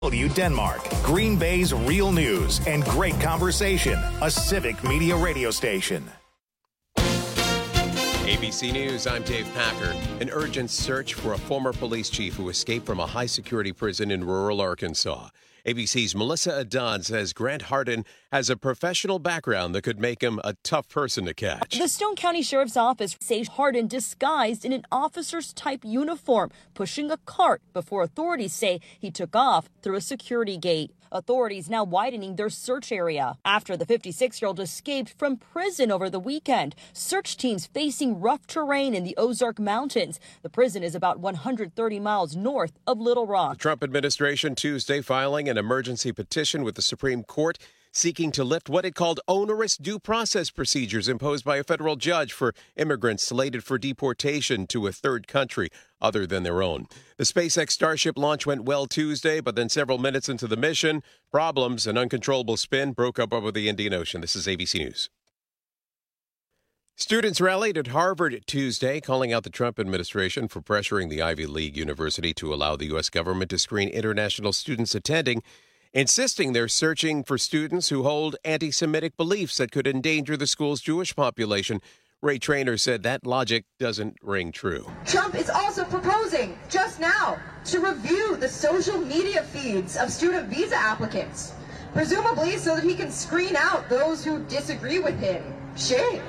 Denmark, Green Bay's real news and great conversation. A Civic Media radio station. ABC News, I'm Dave Packer. An urgent search for a former police chief who escaped from a high-security prison in rural Arkansas. ABC's Melissa Haddad says Grant Hardin has a professional background that could make him a tough person to catch. The Stone County Sheriff's Office says Hardin disguised in an officer's type uniform, pushing a cart before authorities say he took off through a security gate. Authorities now widening their search area after the 56-year-old escaped from prison over the weekend. Search teams facing rough terrain in the Ozark Mountains. The prison is about 130 miles north of Little Rock. The Trump administration Tuesday filing an emergency petition with the Supreme Court seeking to lift what it called onerous due process procedures imposed by a federal judge for immigrants slated for deportation to a third country other than their own. The SpaceX Starship launch went well Tuesday, but then several minutes into the mission, problems and uncontrollable spin broke up over the Indian Ocean. This is ABC News. Students rallied at Harvard Tuesday, calling out the Trump administration for pressuring the Ivy League university to allow the U.S. government to screen international students attending, insisting they're searching for students who hold anti-Semitic beliefs that could endanger the school's Jewish population. Ray Traynor said that logic doesn't ring true. Trump is also proposing just now to review the social media feeds of student visa applicants, presumably so that he can screen out those who disagree with him. Shame.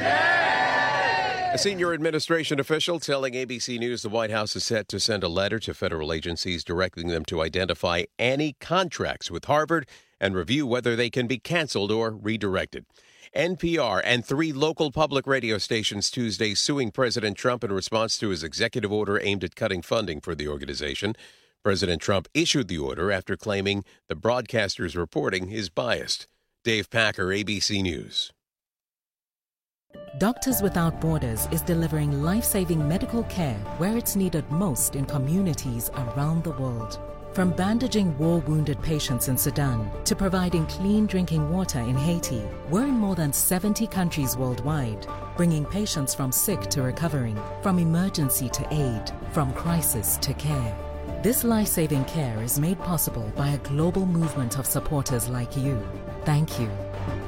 A senior administration official telling ABC News the White House is set to send a letter to federal agencies directing them to identify any contracts with Harvard and review whether they can be canceled or redirected. NPR and 3 local public radio stations Tuesday suing President Trump in response to his executive order aimed at cutting funding for the organization. President Trump issued the order after claiming the broadcaster's reporting is biased. Dave Packer, ABC News. Doctors Without Borders is delivering life-saving medical care where it's needed most in communities around the world. From bandaging war-wounded patients in Sudan to providing clean drinking water in Haiti, we're in more than 70 countries worldwide, bringing patients from sick to recovering, from emergency to aid, from crisis to care. This life-saving care is made possible by a global movement of supporters like you. Thank you.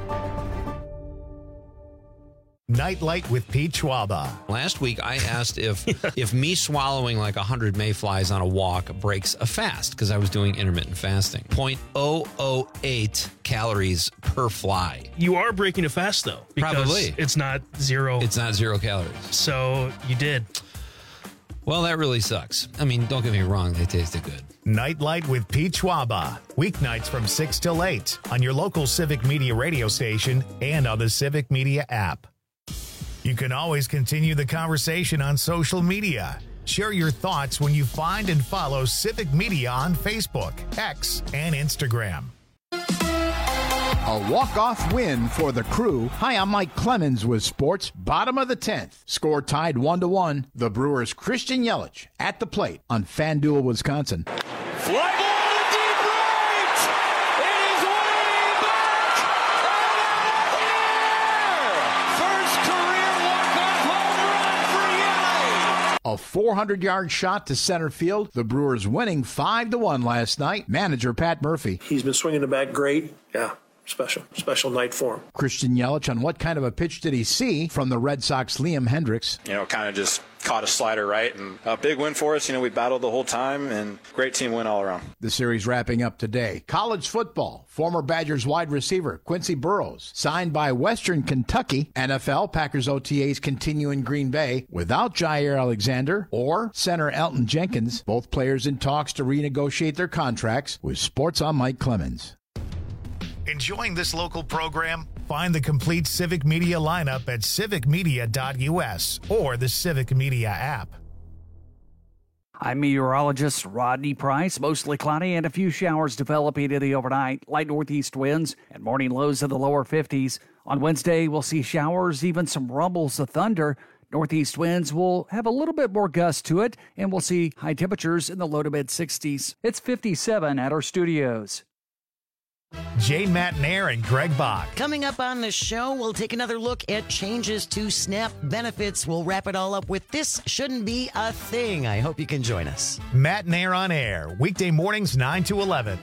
Nightlight with Pete Schwaba. Last week, I asked if me swallowing like 100 mayflies on a walk breaks a fast, because I was doing intermittent fasting. 0.008 calories per fly. You are breaking a fast, though. Because Probably. it's not zero. It's not 0 calories. So you did. Well, that really sucks. I mean, don't get me wrong. They tasted good. Nightlight with Pete Schwaba. Weeknights from 6 till 8 on your local Civic Media radio station and on the Civic Media app. You can always continue the conversation on social media. Share your thoughts when you find and follow Civic Media on Facebook, X, and Instagram. A walk-off win for the Crew. Hi, I'm Mike Clemens with sports. Bottom of the 10th. Score tied 1-1. The Brewers' Christian Yelich at the plate on FanDuel, Wisconsin. Fly ball to deep right! It is way back and out of here! First career walk-off home run for Yelich! A 400-yard shot to center field. The Brewers winning 5-1 last night. Manager Pat Murphy. He's been swinging the bat great. Yeah. Special night for him. Christian Yelich, on what kind of a pitch did he see from the Red Sox' Liam Hendricks? Kind of just caught a slider right, and a big win for us. We battled the whole time, and great team win all around. The series wrapping up today. College football. Former Badgers wide receiver Quincy Burrows signed by Western Kentucky. NFL Packers OTAs continue in Green Bay without Jair Alexander or center Elton Jenkins. Both players in talks to renegotiate their contracts. With Sports, I'm Mike Clemens. Enjoying this local program? Find the complete Civic Media lineup at civicmedia.us or the Civic Media app. I'm meteorologist Rodney Price. Mostly cloudy and a few showers developing in the overnight. Light northeast winds and morning lows in the lower 50s. On Wednesday, we'll see showers, even some rumbles of thunder. Northeast winds will have a little bit more gust to it, and we'll see high temperatures in the low to mid 60s. It's 57 at our studios. Jane Matnair and Greg Bach. Coming up on the show, we'll take another look at changes to SNAP benefits. We'll wrap it all up with This Shouldn't Be a Thing. I hope you can join us. Matnair on Air, weekday mornings 9 to 11.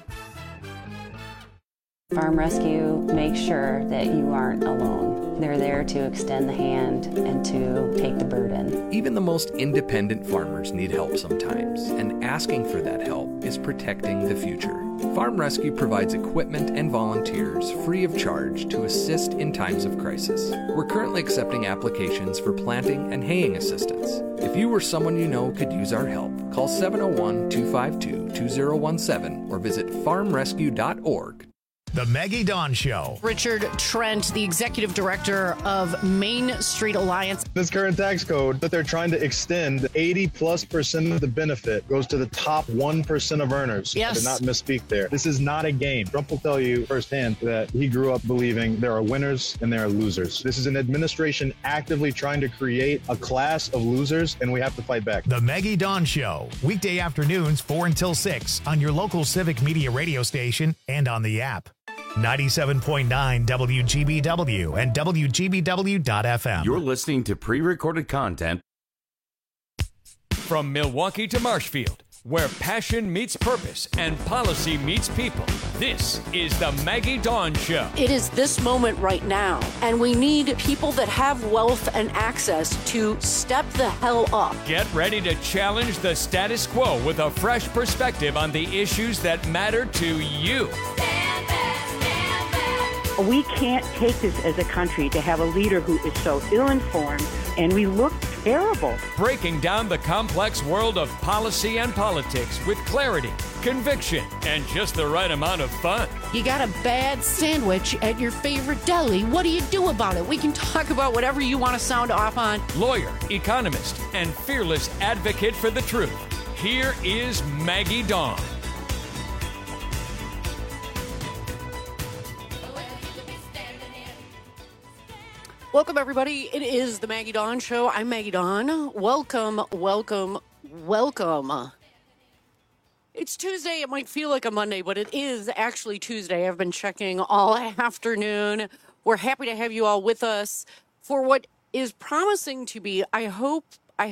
Farm Rescue makes sure that you aren't alone. They're there to extend the hand and to take the burden. Even the most independent farmers need help sometimes, and asking for that help is protecting the future. Farm Rescue provides equipment and volunteers free of charge to assist in times of crisis. We're currently accepting applications for planting and haying assistance. If you or someone you know could use our help, call 701-252-2017 or visit farmrescue.org. The Maggie Dawn Show. Richard Trent, the executive director of Main Street Alliance. This current tax code that they're trying to extend, 80+% of the benefit goes to the top 1% of earners. Yes. I did not misspeak there. This is not a game. Trump will tell you firsthand that he grew up believing there are winners and there are losers. This is an administration actively trying to create a class of losers, and we have to fight back. The Maggie Dawn Show, weekday afternoons 4 until 6 on your local Civic Media radio station and on the app. 97.9 WGBW and WGBW.FM. You're listening to pre-recorded content. From Milwaukee to Marshfield, where passion meets purpose and policy meets people, this is the Maggie Dawn Show. It is this moment right now, and we need people that have wealth and access to step the hell up. Get ready to challenge the status quo with a fresh perspective on the issues that matter to you. We can't take this as a country to have a leader who is so ill-informed, and we look terrible. Breaking down the complex world of policy and politics with clarity, conviction, and just the right amount of fun. You got a bad sandwich at your favorite deli. What do you do about it? We can talk about whatever you want to sound off on. Lawyer, economist, and fearless advocate for the truth. Here is Maggie Dawn. Welcome, everybody. It is the Maggie Dawn Show. I'm Maggie Dawn. Welcome, welcome, welcome. It's Tuesday. It might feel like a Monday, but it is actually Tuesday. I've been checking all afternoon. We're happy to have you all with us for what is promising to be, I hope,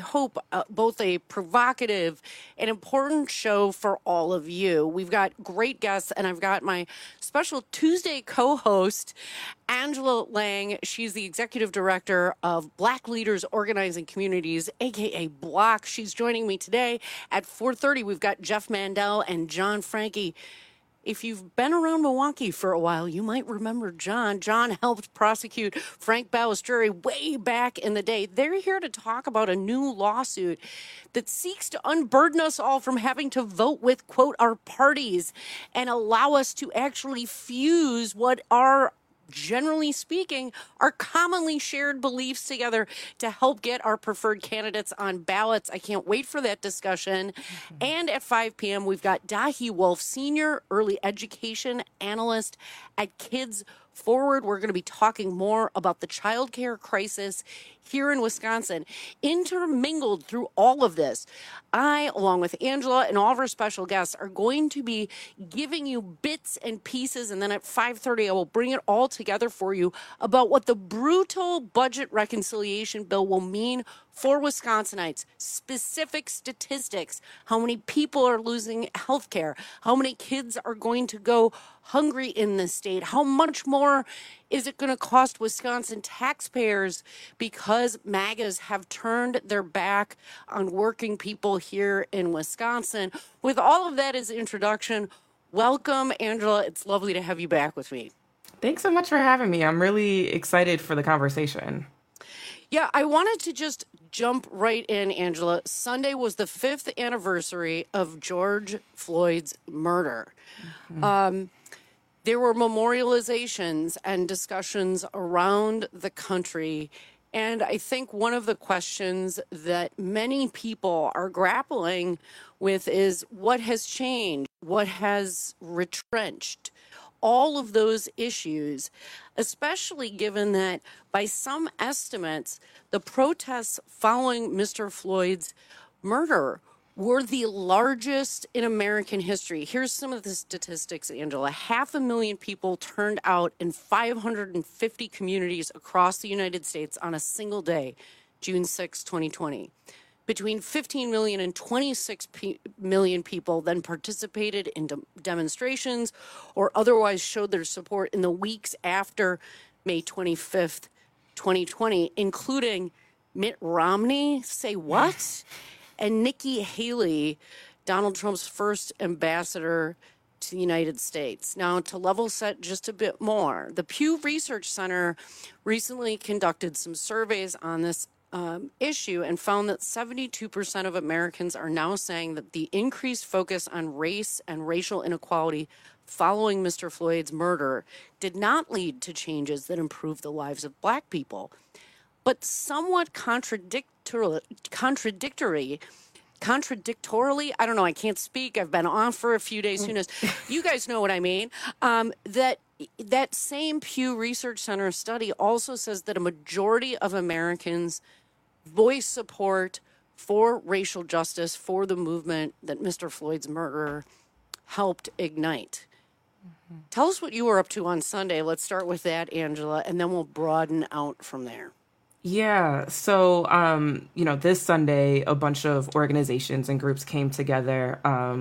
both a provocative and important show for all of you. We've got great guests, and I've got my special Tuesday co-host, Angela Lang. She's the executive director of Black Leaders Organizing Communities, a.k.a. BLOC. She's joining me today at 4:30. We've got Jeff Mandel and John Franke. If you've been around Milwaukee for a while, you might remember John. John helped prosecute Frank Balistreri way back in the day. They're here to talk about a new lawsuit that seeks to unburden us all from having to vote with, quote, our parties and allow us to actually fuse what are, generally speaking, are commonly shared beliefs together to help get our preferred candidates on ballots. I can't wait for that discussion. And at 5 p.m., we've got Dahi Wolf, Senior Early Education Analyst at Kids Forward. We're going to be talking more about the child care crisis here in Wisconsin. Intermingled through all of this, I, along with Angela and all of our special guests, are going to be giving you bits and pieces, and then at 5:30, I will bring it all together for you about what the brutal budget reconciliation bill will mean for Wisconsinites. Specific statistics, how many people are losing health care, how many kids are going to go hungry in this state, how much more is it going to cost Wisconsin taxpayers because MAGAs have turned their back on working people here in Wisconsin. With all of that as introduction, welcome, Angela. It's lovely to have you back with me. Thanks so much for having me. I'm really excited for the conversation. Yeah, I wanted to just jump right in, Angela. Sunday was the 5th anniversary of George Floyd's murder. Mm-hmm. There were memorializations and discussions around the country. And I think one of the questions that many people are grappling with is what has changed? What has retrenched? All of those issues, especially given that by some estimates, the protests following Mr. Floyd's murder were the largest in American history. Here's some of the statistics, Angela. 500,000 people turned out in 550 communities across the United States on a single day, June 6, 2020. Between 15 million and 26 million people then participated in demonstrations or otherwise showed their support in the weeks after May 25th, 2020, including Mitt Romney, say what? And Nikki Haley, Donald Trump's first ambassador to the United States. Now, to level set just a bit more, the Pew Research Center recently conducted some surveys on this issue and found that 72% of Americans are now saying that the increased focus on race and racial inequality following Mr. Floyd's murder did not lead to changes that improve the lives of Black people. But somewhat contradictorily, I don't know, I can't speak. I've been on for a few days. Who knows? You guys know what I mean. That same Pew Research Center study also says that a majority of Americans voice support for racial justice, for the movement that Mr. Floyd's murder helped ignite. Mm-hmm. Tell us what you were up to on Sunday. Let's start with that, Angela, and then we'll broaden out from there. Yeah. So, this Sunday, a bunch of organizations and groups came together,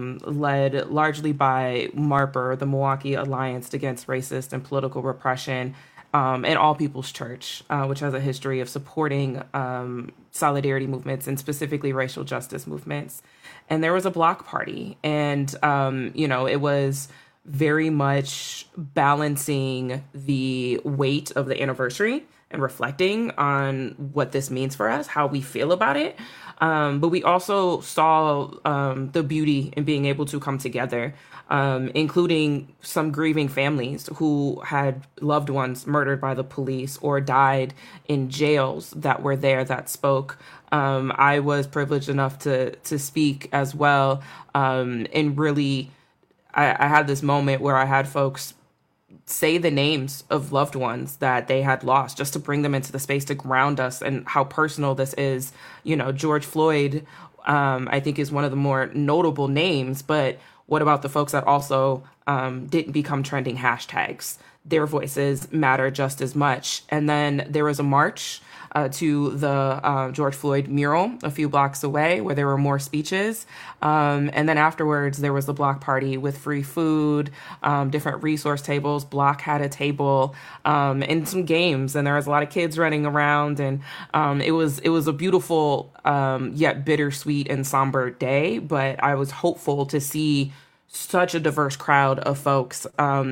led largely by MARPR, the Milwaukee Alliance Against Racist and Political Repression, and All People's Church, which has a history of supporting solidarity movements and specifically racial justice movements. And there was a block party, and, it was very much balancing the weight of the anniversary and reflecting on what this means for us, how we feel about it. But we also saw the beauty in being able to come together, including some grieving families who had loved ones murdered by the police or died in jails that were there that spoke. I was privileged enough to speak as well. And really, I had this moment where I had folks say the names of loved ones that they had lost just to bring them into the space to ground us and how personal this is. George Floyd, I think is one of the more notable names, but what about the folks that also didn't become trending hashtags? Their voices matter just as much. And then there was a march to the George Floyd mural a few blocks away where there were more speeches. And then afterwards, there was the block party with free food, different resource tables. Block had a table and some games. And there was a lot of kids running around. And it was a beautiful yet bittersweet and somber day. But I was hopeful to see such a diverse crowd of folks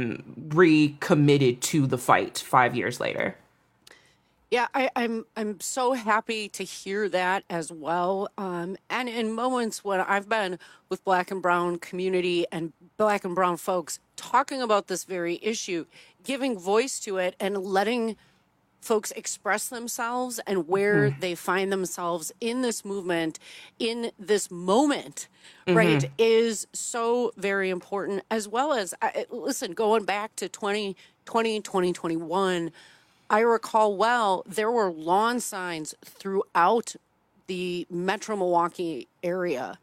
recommitted to the fight 5 years later. Yeah, I'm so happy to hear that as well. And in moments when I've been with Black and Brown community and Black and Brown folks talking about this very issue, giving voice to it and letting folks express themselves and where they find themselves in this movement, in this moment, right, is so very important. As well as, listen, going back to 2020, 2021, I recall well, there were lawn signs throughout the Metro Milwaukee area,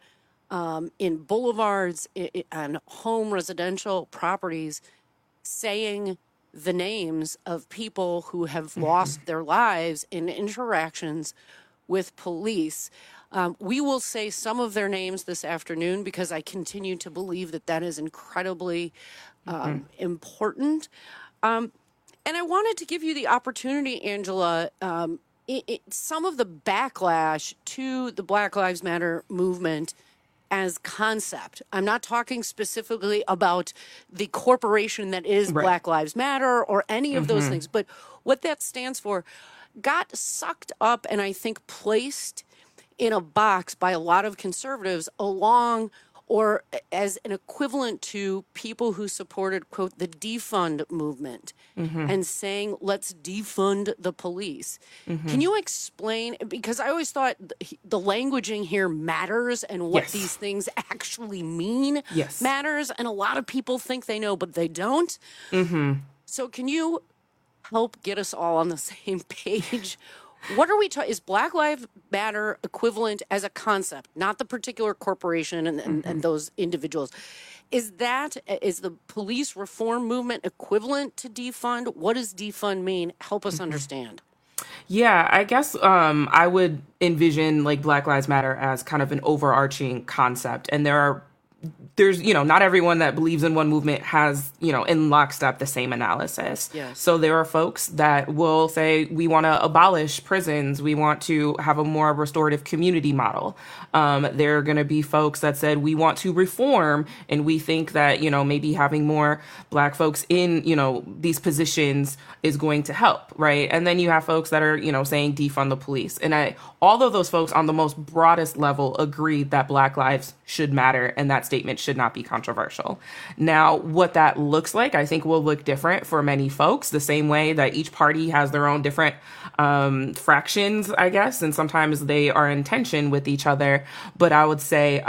in boulevards and home residential properties, saying the names of people who have lost their lives in interactions with police. We will say some of their names this afternoon because I continue to believe that is incredibly important. And I wanted to give you the opportunity, Angela, some of the backlash to the Black Lives Matter movement as concept. I'm not talking specifically about the corporation that is Black Lives Matter or any of those things, but what that stands for got sucked up and I think placed in a box by a lot of conservatives along or as an equivalent to people who supported, quote, the defund movement and saying, let's defund the police. Can you explain, because I always thought the languaging here matters and what these things actually mean matters. And a lot of people think they know, but they don't. So can you help get us all on the same page What are we talking? Is Black Lives Matter equivalent as a concept, not the particular corporation and those individuals? Is the police reform movement equivalent to defund? What does defund mean? Help us understand. Yeah, I guess I would envision like Black Lives Matter as kind of an overarching concept. And there's, not everyone that believes in one movement has, in lockstep the same analysis. Yes. So there are folks that will say, we want to abolish prisons. We want to have a more restorative community model. There are going to be folks that said, we want to reform. And we think that, maybe having more Black folks in, these positions is going to help. Right. And then you have folks that are, saying defund the police. And all of those folks on the most broadest level agreed that Black lives should matter. And that statement should not be controversial. Now, what that looks like, I think will look different for many folks, the same way that each party has their own different fractions, I guess, and sometimes they are in tension with each other. But I would say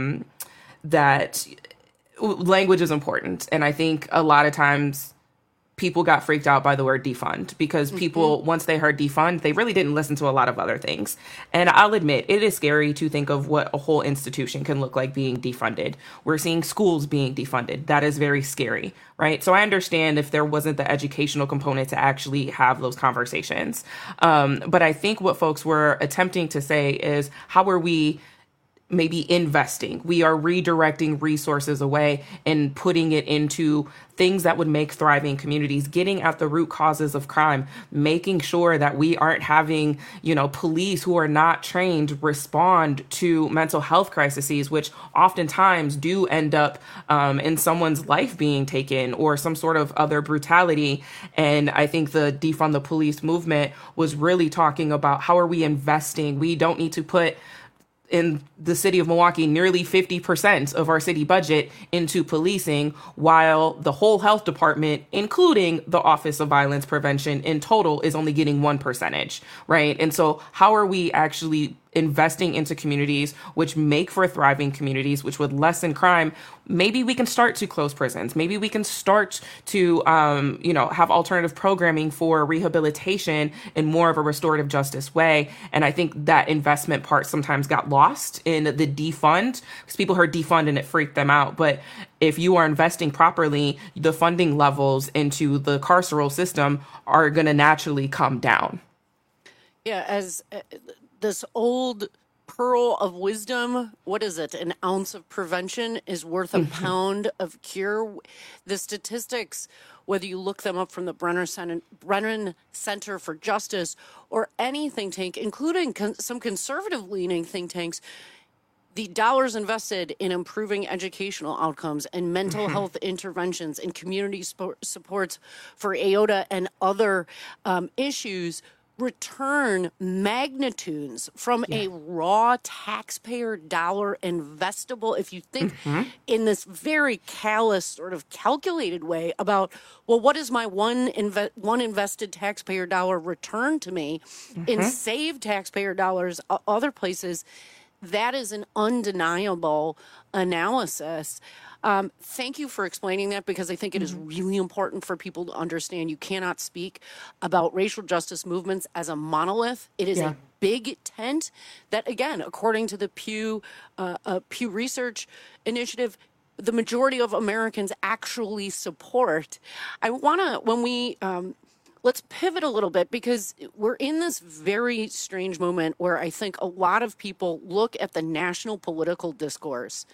that language is important. And I think a lot of times people got freaked out by the word defund because people, once they heard defund, they really didn't listen to a lot of other things. And I'll admit, it is scary to think of what a whole institution can look like being defunded. We're seeing schools being defunded. That is very scary, right? So I understand if there wasn't the educational component to actually have those conversations. But I think what folks were attempting to say is, how are we maybe investing? We are redirecting resources away and putting it into things that would make thriving communities, getting at the root causes of crime, making sure that we aren't having, police who are not trained respond to mental health crises, which oftentimes do end up in someone's life being taken or some sort of other brutality. And I think the defund the police movement was really talking about, how are we investing? We don't need to put in the city of Milwaukee nearly 50% of our city budget into policing, while the whole health department, including the Office of Violence Prevention in total, is only getting 1%, right? And so how are we actually investing into communities which make for thriving communities, which would lessen crime? Maybe we can start to close prisons. Maybe we can start to, have alternative programming for rehabilitation in more of a restorative justice way. And I think that investment part sometimes got lost in the defund, because people heard defund and it freaked them out. But if you are investing properly, the funding levels into the carceral system are going to naturally come down. Yeah, as this old pearl of wisdom, what is it? An ounce of prevention is worth a pound of cure. The statistics, whether you look them up from the Brennan Center for Justice or any think tank, including some conservative-leaning think tanks, the dollars invested in improving educational outcomes and mental health interventions and community supports for AOTA and other issues return magnitudes from a raw taxpayer dollar investable. If you think in this very callous, sort of calculated way about, well, what is my one invested taxpayer dollar return to me in saved taxpayer dollars other places, that is an undeniable analysis. Thank you for explaining that, because I think it is really important for people to understand you cannot speak about racial justice movements as a monolith. It is a big tent that, again, according to the Pew Research Initiative, the majority of Americans actually support. I want to, let's pivot a little bit, because we're in this very strange moment where I think a lot of people look at the national political discourse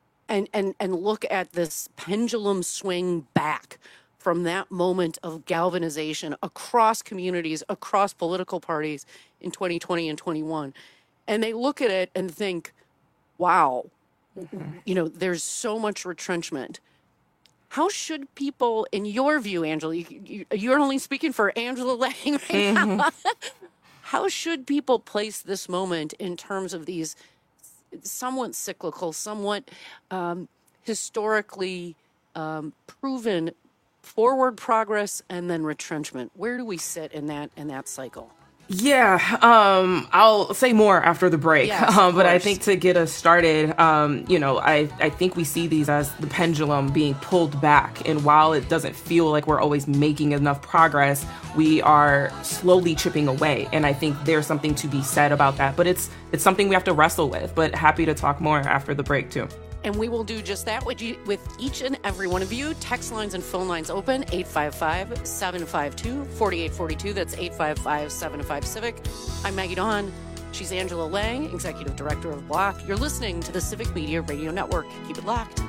and look at this pendulum swing back from that moment of galvanization across communities, across political parties in 2020 and 21. And they look at it and think, wow, there's so much retrenchment. How should people, in your view, Angela, you're only speaking for Angela Lang right now. How should people place this moment in terms of these somewhat cyclical, somewhat historically proven forward progress and then retrenchment? Where do we sit in that cycle? Yeah, I'll say more after the break. Yes, but I think to get us started, I think we see these as the pendulum being pulled back. And while it doesn't feel like we're always making enough progress, we are slowly chipping away. And I think there's something to be said about that. But it's something we have to wrestle with. But happy to talk more after the break, too. And we will do just that with each and every one of you. Text lines and phone lines open, 855-752-4842. That's 855-75-CIVIC. I'm Maggie Dawn. She's Angela Lang, Executive Director of Block. You're listening to the Civic Media Radio Network. Keep it locked.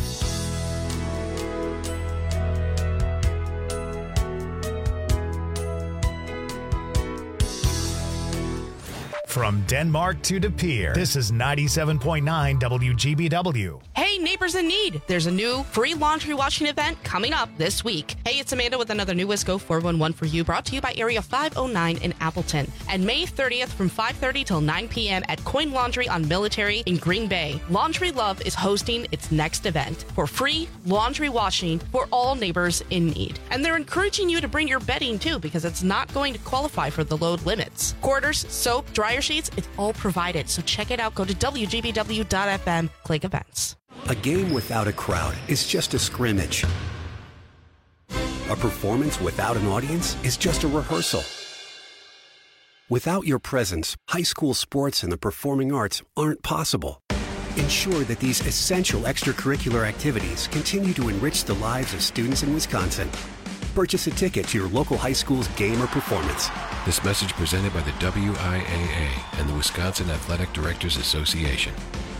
From Denmark to De Pere, this is 97.9 WGBW. Hey, neighbors in need. There's a new free laundry washing event coming up this week. Hey, it's Amanda with another new Wisco 411 for you, brought to you by Area 509 in Appleton. And May 30th from 5:30 till 9 p.m. at Coin Laundry on Military in Green Bay. Laundry Love is hosting its next event for free laundry washing for all neighbors in need. And they're encouraging you to bring your bedding too, because it's not going to qualify for the load limits. Quarters, soap, dryer sheets, it's all provided. So check it out. Go to WGBW.FM, click events. A game without a crowd is just a scrimmage. A performance without an audience is just a rehearsal. Without your presence, high school sports and the performing arts aren't possible. Ensure that these essential extracurricular activities continue to enrich the lives of students in Wisconsin. Purchase a ticket to your local high school's game or performance. This message presented by the WIAA and the Wisconsin Athletic Directors Association.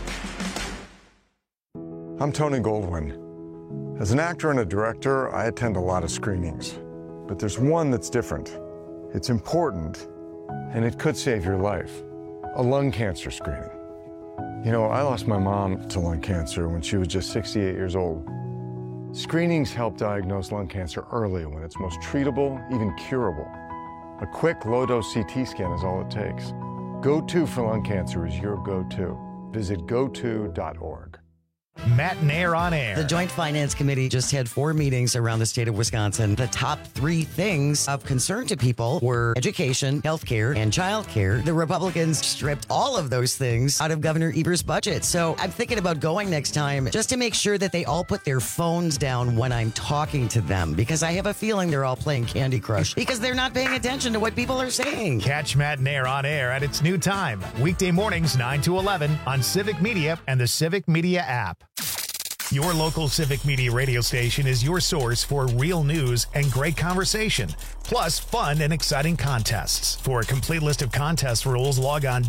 I'm Tony Goldwyn. As an actor and a director, I attend a lot of screenings. But there's one that's different. It's important, and it could save your life. A lung cancer screening. You know, I lost my mom to lung cancer when she was just 68 years old. Screenings help diagnose lung cancer early when it's most treatable, even curable. A quick, low-dose CT scan is all it takes. Go-To for lung cancer is your go-to. Visit goto.org. Matt and Air on Air. The Joint Finance Committee just had 4 meetings around the state of Wisconsin. The top 3 things of concern to people were education, healthcare, and childcare. The Republicans stripped all of those things out of Governor Evers' budget. So I'm thinking about going next time just to make sure that they all put their phones down when I'm talking to them, because I have a feeling they're all playing Candy Crush because they're not paying attention to what people are saying. Catch Matt and Air on Air at its new time, weekday mornings 9 to 11 on Civic Media and the Civic Media app. Your local Civic Media radio station is your source for real news and great conversation, plus fun and exciting contests. For a complete list of contest rules, log on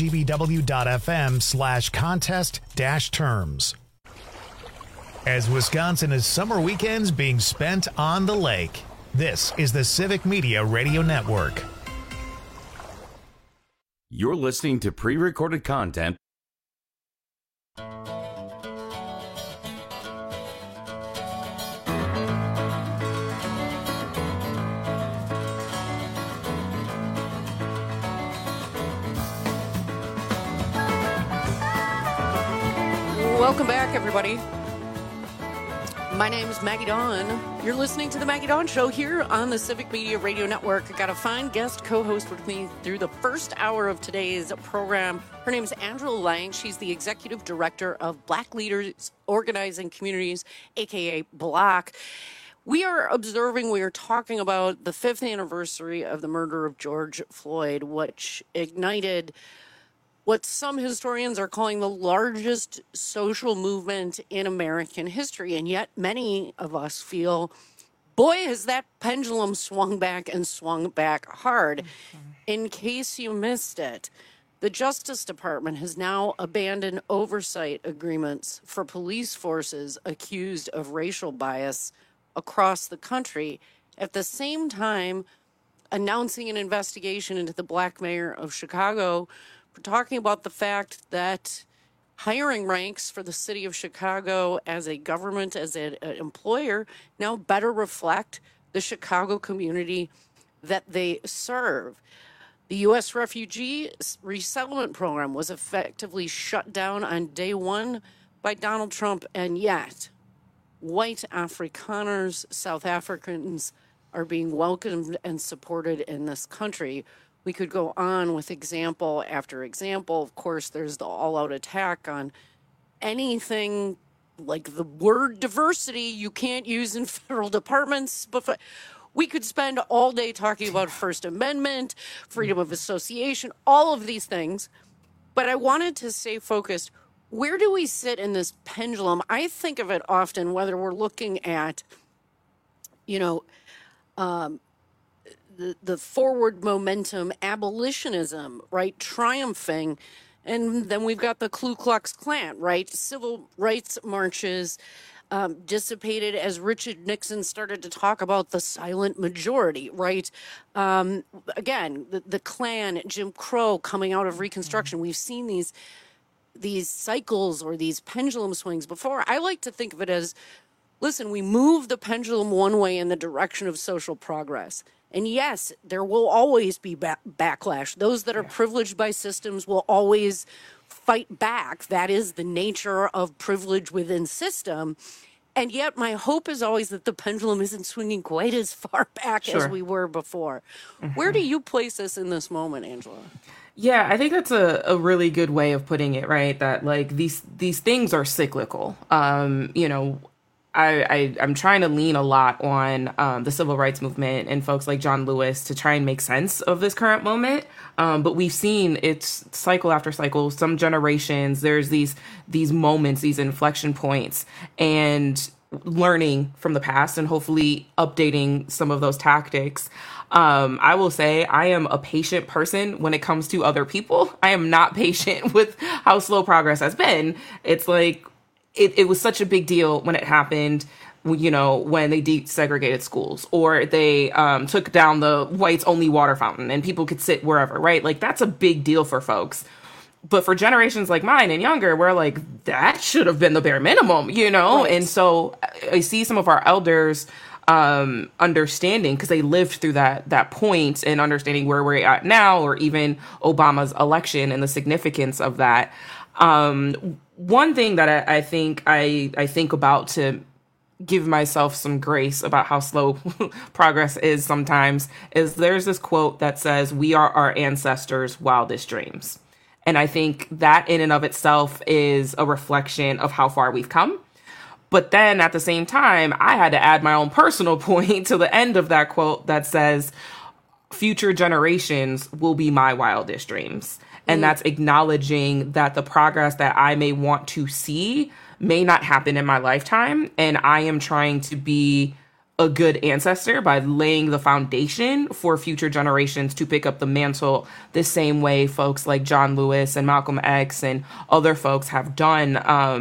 wgbw.fm/contest-terms. As Wisconsin is summer weekends being spent on the lake, this is the Civic Media Radio Network. You're listening to pre-recorded content. Welcome back, everybody. My name is Maggie Dawn. You're listening to The Maggie Dawn Show here on the Civic Media Radio Network. I got a fine guest co-host with me through the first hour of today's program. Her name is Angela Lang. She's the Executive Director of Black Leaders Organizing Communities, a.k.a. Block. We are talking about the 5th anniversary of the murder of George Floyd, which ignited what some historians are calling the largest social movement in American history. And yet many of us feel, boy, has that pendulum swung back and swung back hard. In case you missed it, the Justice Department has now abandoned oversight agreements for police forces accused of racial bias across the country, at the same time announcing an investigation into the Black mayor of Chicago. We're talking about the fact that hiring ranks for the city of Chicago as a government, as an employer, now better reflect the Chicago community that they serve. The U.S. Refugee Resettlement Program was effectively shut down on day one by Donald Trump, and yet white Afrikaners, South Africans, are being welcomed and supported in this country. We could go on with example after example. Of course, there's the all-out attack on anything like the word diversity you can't use in federal departments. But we could spend all day talking about First Amendment, freedom of association, all of these things. But I wanted to stay focused. Where do we sit in this pendulum? I think of it often, whether we're looking at, the forward momentum, abolitionism, right, triumphing. And then we've got the Ku Klux Klan, right? Civil rights marches dissipated as Richard Nixon started to talk about the silent majority, right? Again, the Klan, Jim Crow coming out of Reconstruction. We've seen these cycles or these pendulum swings before. I like to think of it as, listen, we move the pendulum one way in the direction of social progress. And yes, there will always be backlash. Those that are privileged by systems will always fight back. That is the nature of privilege within system. And yet my hope is always that the pendulum isn't swinging quite as far back as we were before. Where do you place us in this moment, Angela? Yeah, I think that's a really good way of putting it, right? That like these things are cyclical. I'm trying to lean a lot on the civil rights movement and folks like John Lewis to try and make sense of this current moment. But we've seen it's cycle after cycle. Some generations, there's these moments, these inflection points, and learning from the past and hopefully updating some of those tactics. I will say I am a patient person when it comes to other people. I am not patient with how slow progress has been. It's like, it was such a big deal when it happened, when they desegregated schools or they took down the whites only water fountain and people could sit wherever, right? Like that's a big deal for folks. But for generations like mine and younger, we're like, that should have been the bare minimum, Right. And so I see some of our elders understanding, because they lived through that point and understanding where we're at now, or even Obama's election and the significance of that. One thing that I think about to give myself some grace about how slow progress is sometimes is there's this quote that says, "We are our ancestors' wildest dreams." And I think that in and of itself is a reflection of how far we've come. But then at the same time, I had to add my own personal point to the end of that quote that says, "Future generations will be my wildest dreams." And that's acknowledging that the progress that I may want to see may not happen in my lifetime. And I am trying to be a good ancestor by laying the foundation for future generations to pick up the mantle the same way folks like John Lewis and Malcolm X and other folks have done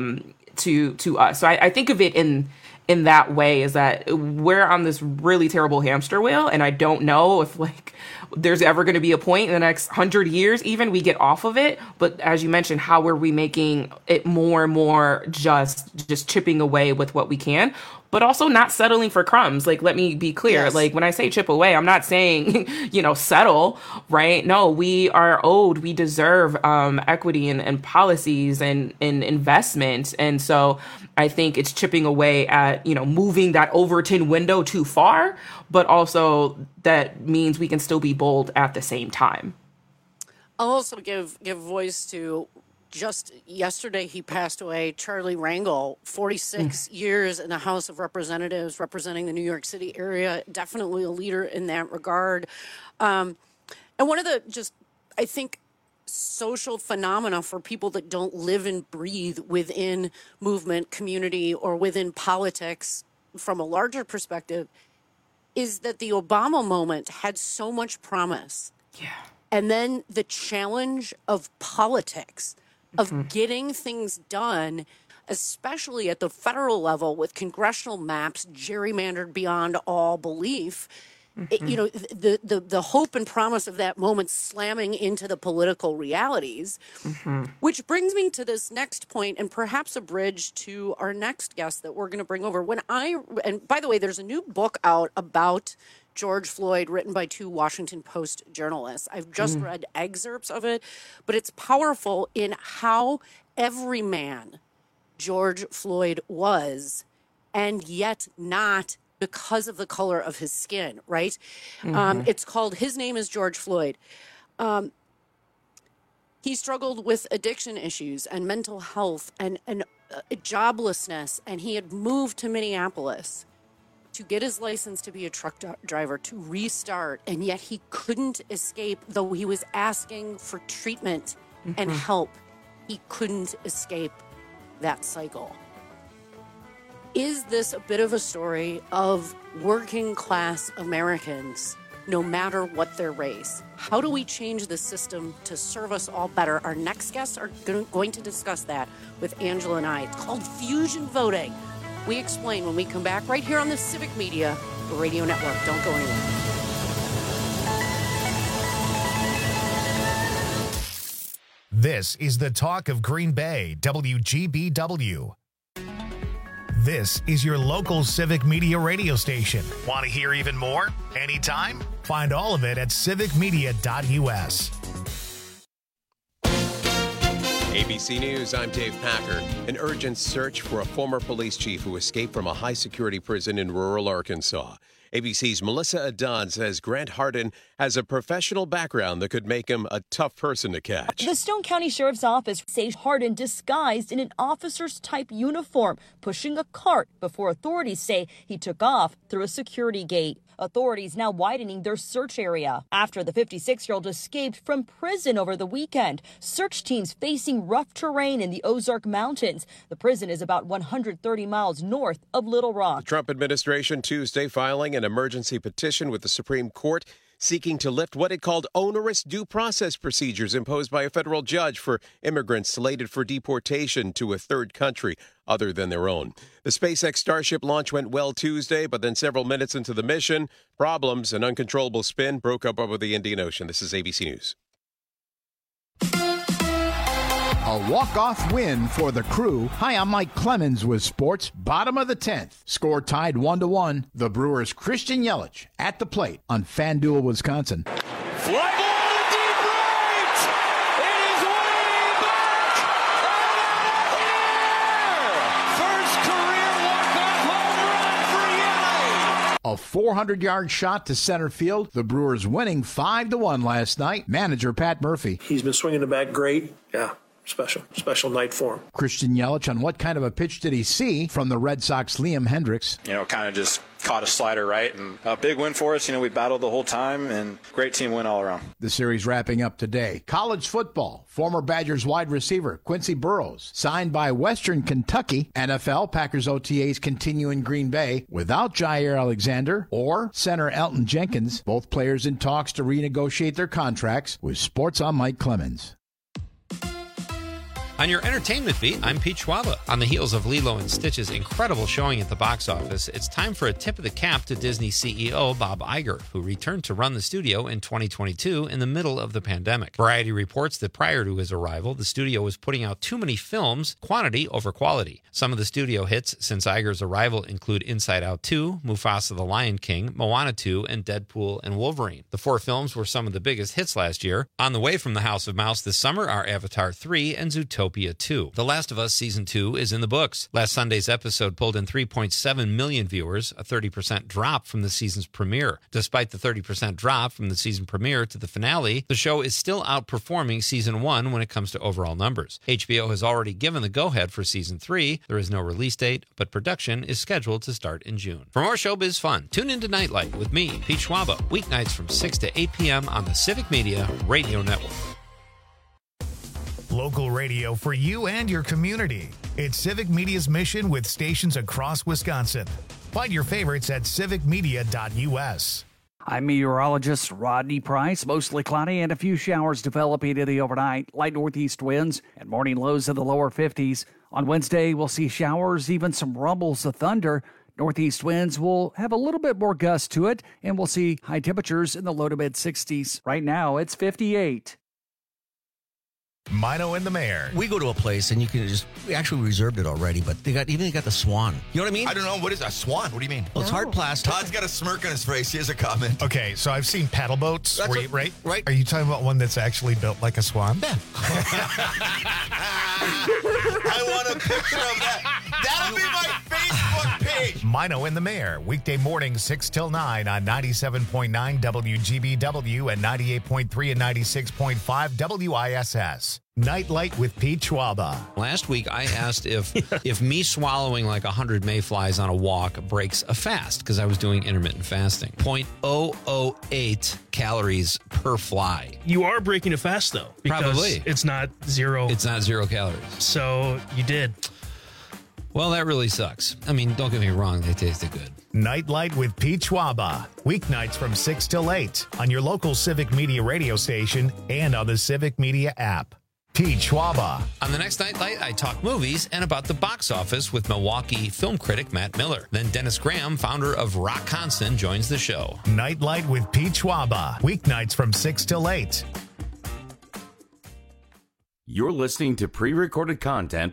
to us. So I think of it in that way, is that we're on this really terrible hamster wheel. And I don't know if there's ever going to be a point in the next 100 years, even we get off of it. But as you mentioned, how are we making it more and more just chipping away with what we can, but also not settling for crumbs. Like, let me be clear. Yes. Like when I say chip away, I'm not saying, settle, right? No, we are owed, we deserve equity and policies and investment. And so I think it's chipping away at, moving that Overton window too far, but also that means we can still be bold at the same time. I'll also give voice to, just yesterday he passed away, Charlie Rangel, 46 years in the House of Representatives representing the New York City area, definitely a leader in that regard. And one of the I think, social phenomena for people that don't live and breathe within movement, community, or within politics from a larger perspective is that the Obama moment had so much promise. Yeah. And then the challenge of politics, of getting things done, especially at the federal level with congressional maps gerrymandered beyond all belief. The hope and promise of that moment slamming into the political realities, which brings me to this next point, and perhaps a bridge to our next guest that we're going to bring over. And by the way, there's a new book out about George Floyd written by two Washington Post journalists. I've just read excerpts of it, but it's powerful in how everyman George Floyd was, and yet not because of the color of his skin, right? Mm-hmm. It's called His Name is George Floyd. He struggled with addiction issues and mental health and joblessness, and he had moved to Minneapolis to get his license to be a truck driver, to restart, and yet he couldn't escape, though he was asking for treatment and help. He couldn't escape that cycle. Is this a bit of a story of working class Americans, no matter what their race? How do we change the system to serve us all better? Our next guests are going to discuss that with Angela and I. It's called fusion voting. We explain when we come back right here on the Civic Media Radio Network. Don't go anywhere. This is the talk of Green Bay, WGBW. This is your local Civic Media radio station. Want to hear even more? Anytime? Find all of it at civicmedia.us. ABC News, I'm Dave Packer. An urgent search for a former police chief who escaped from a high-security prison in rural Arkansas. ABC's Melissa Adad says Grant Hardin has a professional background that could make him a tough person to catch. The Stone County Sheriff's Office says Hardin disguised in an officer's type uniform, pushing a cart before authorities say he took off through a security gate. Authorities now widening their search area after the 56-year-old escaped from prison over the weekend. Search teams facing rough terrain in the Ozark Mountains. The prison is about 130 miles north of Little Rock. The Trump administration Tuesday filing an emergency petition with the Supreme Court seeking to lift what it called onerous due process procedures imposed by a federal judge for immigrants slated for deportation to a third country other than their own. The SpaceX Starship launch went well Tuesday, but then several minutes into the mission, problems and uncontrollable spin broke up over the Indian Ocean. This is ABC News. A walk-off win for the Crew. Hi, I'm Mike Clemens with sports. Bottom of the 10th. Score tied 1-1. The Brewers' Christian Yelich at the plate on FanDuel, Wisconsin. Fly ball to deep right! It is way back and out of here! First career walk-off home run for Yelich! A 400-yard shot to center field. The Brewers winning 5-1 last night. Manager Pat Murphy. He's been swinging the bat great. Yeah. Special night for him. Christian Yelich, on what kind of a pitch did he see from the Red Sox' Liam Hendricks? Kind of just caught a slider right, and a big win for us. We battled the whole time, and great team win all around. The series wrapping up today. College football. Former Badgers wide receiver Quincy Burrows signed by Western Kentucky. NFL Packers OTAs continue in Green Bay without Jair Alexander or center Elton Jenkins. Both players in talks to renegotiate their contracts. With Sports, I'm Mike Clemens. On your entertainment beat, I'm Pete Schwaba. On the heels of Lilo and Stitch's incredible showing at the box office, it's time for a tip of the cap to Disney CEO Bob Iger, who returned to run the studio in 2022 in the middle of the pandemic. Variety reports that prior to his arrival, the studio was putting out too many films, quantity over quality. Some of the studio hits since Iger's arrival include Inside Out 2, Mufasa the Lion King, Moana 2, and Deadpool and Wolverine. The 4 films were some of the biggest hits last year. On the way from the House of Mouse this summer are Avatar 3 and Zootopia 2. The Last of Us Season 2 is in the books. Last Sunday's episode pulled in 3.7 million viewers, a 30% drop from the season's premiere. Despite the 30% drop from the season premiere to the finale, the show is still outperforming Season 1 when it comes to overall numbers. HBO has already given the go-ahead for Season 3. There is no release date, but production is scheduled to start in June. For more showbiz fun, tune into Nightlight with me, Pete Schwaba, weeknights from 6 to 8 p.m. on the Civic Media Radio Network. Local radio for you and your community. It's Civic Media's mission with stations across Wisconsin. Find your favorites at civicmedia.us. I'm meteorologist Rodney Price. Mostly cloudy and a few showers developing in the overnight. Light northeast winds and morning lows in the lower 50s. On Wednesday, we'll see showers, even some rumbles of thunder. Northeast winds will have a little bit more gust to it, and we'll see high temperatures in the low to mid 60s. Right now, it's 58. Mino and the Mayor. We go to a place and you can we actually reserved it already, but they got the Swan. You know what I mean? I don't know. What is a Swan? What do you mean? Well, it's hard plastic. Todd's got a smirk on his face. He has a comment. Okay, so I've seen paddle boats, right? Are you talking about one that's actually built like a swan? Yeah. I want a picture of that. That'll be my Facebook page. Mino and the Mayor, weekday mornings 6 till 9 on 97.9 WGBW and 98.3 and 96.5 WISS. Nightlight with Pete Schwaba. Last week, I asked if me swallowing like 100 mayflies on a walk breaks a fast, because I was doing intermittent fasting. 0.008 calories per fly. You are breaking a fast, though. Because Probably. It's not zero. It's not 0 calories. So you did. Well, that really sucks. I mean, don't get me wrong. They tasted good. Nightlight with Pete Schwaba. Weeknights from 6 till 8 on your local Civic Media radio station and on the Civic Media app. Pete Schwaba. On the next Nightlight, I talk movies and about the box office with Milwaukee film critic Matt Miller. Then Dennis Graham, founder of Rock Constant, joins the show. Nightlight with Pete Schwaba. Weeknights from 6 till 8. You're listening to pre-recorded content.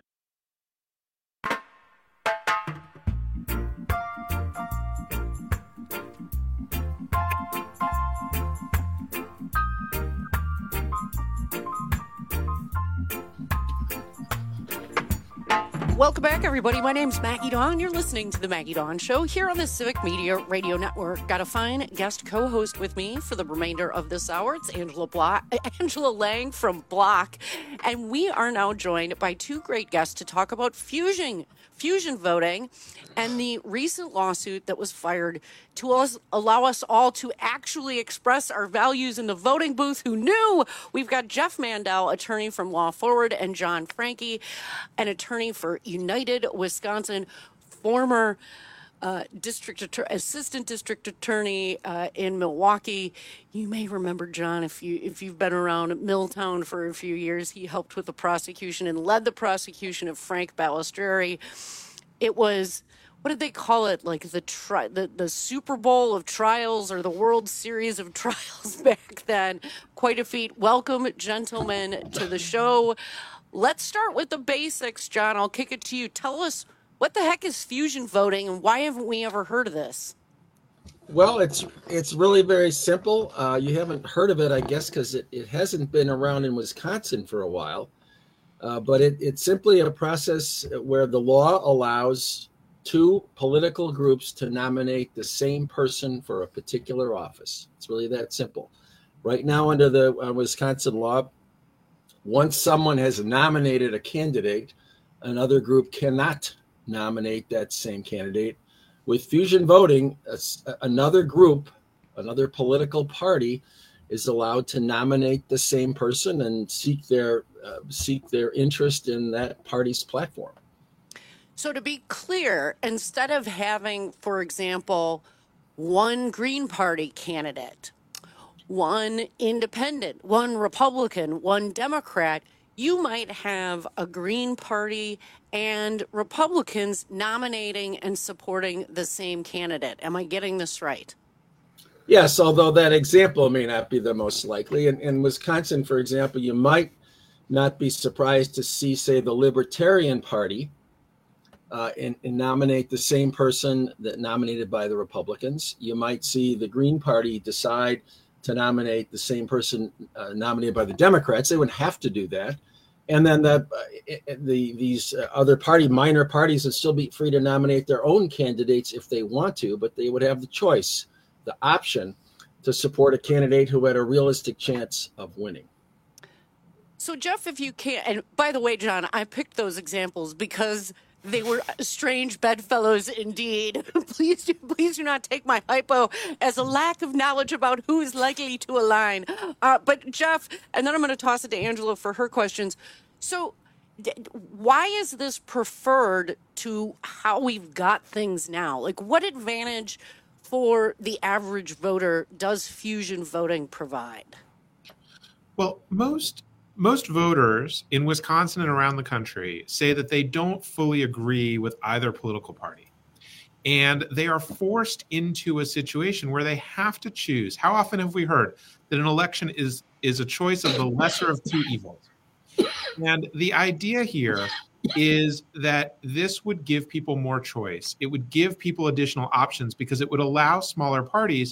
Welcome back, everybody. My name's Maggie Dawn. You're listening to The Maggie Dawn Show here on the Civic Media Radio Network. Got a fine guest co-host with me for the remainder of this hour. It's Angela Lang from Block. And we are now joined by two great guests to talk about fusion voting and the recent lawsuit that was fired to allow us all to actually express our values in the voting booth. Who knew? We've got Jeff Mandel, attorney from Law Forward, and John Franke, an attorney for United Wisconsin, former assistant district attorney in Milwaukee. You may remember John if you've been around Milltown for a few years. He helped with the prosecution and led the prosecution of Frank Balistreri. It was, what did they call it? Like the Super Bowl of trials or the World Series of trials back then. Quite a feat. Welcome, gentlemen, to the show. Let's start with the basics, John. I'll kick it to you. Tell us, what the heck is fusion voting, and why haven't we ever heard of this? Well, it's really very simple. You haven't heard of it, I guess, because it hasn't been around in Wisconsin for a while. But it's simply a process where the law allows two political groups to nominate the same person for a particular office. It's really that simple. Right now, under the Wisconsin law, once someone has nominated a candidate, another group cannot nominate that same candidate. With fusion voting, another group, another political party is allowed to nominate the same person and seek their interest in that party's platform. So to be clear, instead of having, for example, one Green Party candidate, one independent, one Republican, one Democrat, you might have a Green Party and Republicans nominating and supporting the same candidate. Am I getting this right? Yes, although that example may not be the most likely. In Wisconsin, for example, you might not be surprised to see, say, the Libertarian Party and nominate the same person that nominated by the Republicans. You might see the Green Party decide to nominate the same person nominated by the Democrats. They wouldn't have to do that. And then these other minor parties would still be free to nominate their own candidates if they want to, but they would have the choice, the option to support a candidate who had a realistic chance of winning. So, Jeff, if you can, and by the way, John, I picked those examples because they were strange bedfellows indeed. Please do not take my hypo as a lack of knowledge about who is likely to align. But Jeff, and then I'm going to toss it to Angela for her questions. So why is this preferred to how we've got things now? Like, what advantage for the average voter does fusion voting provide? Well, most voters in Wisconsin and around the country say that they don't fully agree with either political party. And they are forced into a situation where they have to choose. How often have we heard that an election is a choice of the lesser of two evils? And the idea here is that this would give people more choice. It would give people additional options because it would allow smaller parties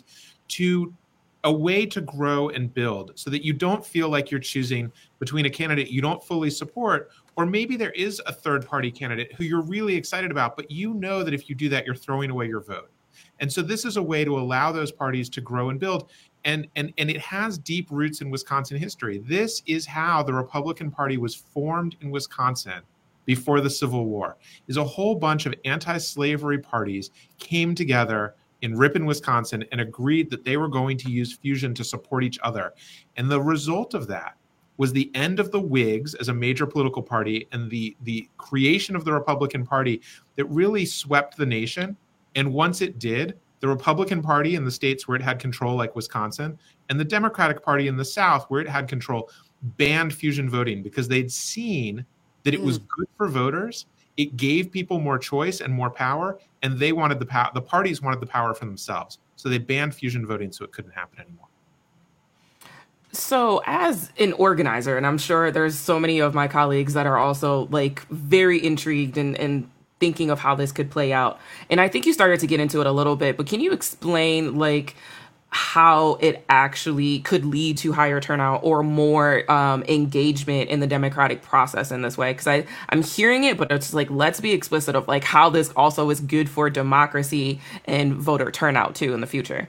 a way to grow and build so that you don't feel like you're choosing between a candidate you don't fully support Or maybe there is a third party candidate who you're really excited about, but you know that if you do that, you're throwing away your vote. And so this is a way to allow those parties to grow and build. And it has deep roots in Wisconsin history. This is how the Republican Party was formed in Wisconsin before the Civil War, is a whole bunch of anti-slavery parties came together in Ripon, Wisconsin, and agreed that they were going to use fusion to support each other. And the result of that was the end of the Whigs as a major political party and the creation of the Republican Party that really swept the nation. And once it did, the Republican Party in the states where it had control, like Wisconsin, and the Democratic Party in the South, where it had control, banned fusion voting because they'd seen that it was good for voters. It gave people more choice and more power, and they wanted the power. The parties wanted the power for themselves. So they banned fusion voting so it couldn't happen anymore. So as an organizer, and I'm sure there's so many of my colleagues that are also like very intrigued and thinking of how this could play out. And I think you started to get into it a little bit, but can you explain like how it actually could lead to higher turnout or more engagement in the democratic process in this way? Because I'm hearing it, but it's like, let's be explicit of like how this also is good for democracy and voter turnout too in the future.